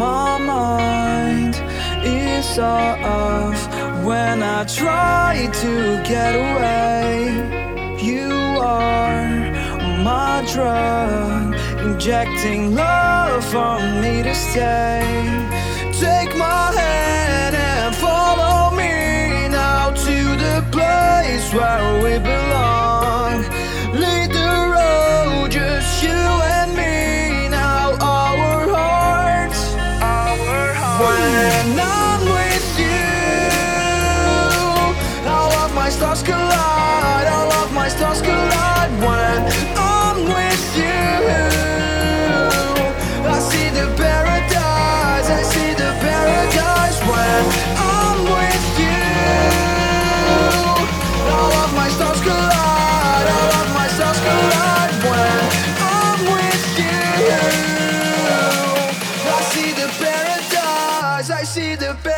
My mind is off when I try to get away. You are my drug, injecting love for me to stay. Take my hand and follow me now to the place where we belong. Lead the road, just you and me. Now our hearts. When I'm with you, all of my stars collide. All of my stars collide. When I'm with you, I see the paradise. I see the paradise. When I'm with you, all of my stars collide. All of my stars collide. When I'm with you, I see the paradise. I see the paradise.